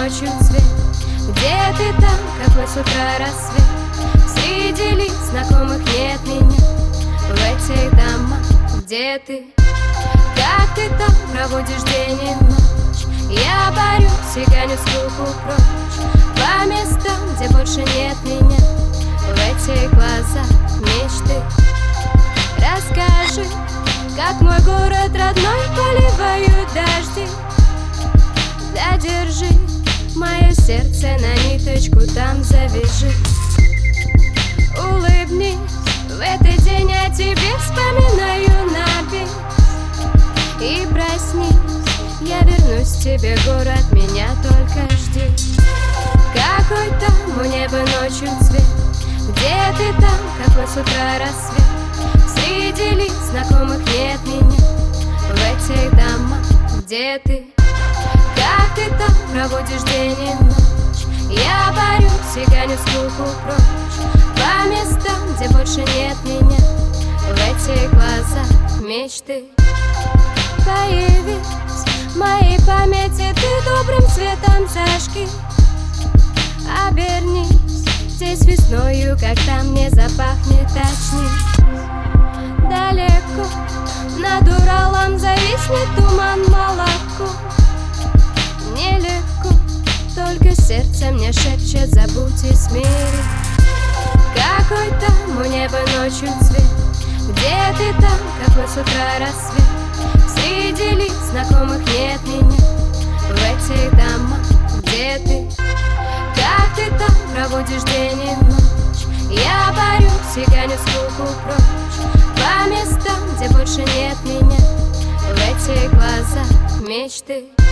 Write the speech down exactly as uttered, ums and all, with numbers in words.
ночью цвет. Где ты там, какой с утра рассвет? Среди лиц знакомых нет меня. В этих домах, где ты? Как ты там проводишь день и ночь? Я борюсь и гоню скуку прочь по местам, где больше нет меня. В этих глазах мечты. Расскажи, как мой город родной поливают дожди. Задержи мое сердце на ниточку, там завяжи. Улыбнись, в этот день о тебе вспоминаю на бис. И проснись, я вернусь к тебе, город, меня только жди. Какой там у неба ночью цвет? Где ты там, какой с утра рассвет? Среди лиц знакомых нет меня. В этих домах, где ты? Как ты там проводишь день и ночь? Я борюсь и гоню скуку прочь по местам, где больше нет меня. В этих глазах мечты. Появись в моей памяти, ты добрым светом зажги. Обернись здесь весною, как там не запахнет, очнись. Далеко над Уралом зависнет туман, молоко. Нелегко, только сердце мне шепчет, забудь и смири. Какой там у неба ночью цвет? Где ты там, какой с утра рассвет? Среди лиц знакомых нет меня. В этих домах, где ты? Как ты там проводишь день и ночь? Я борюсь и гоню скуку прочь по местам, где больше нет меня. В этих глазах мечты.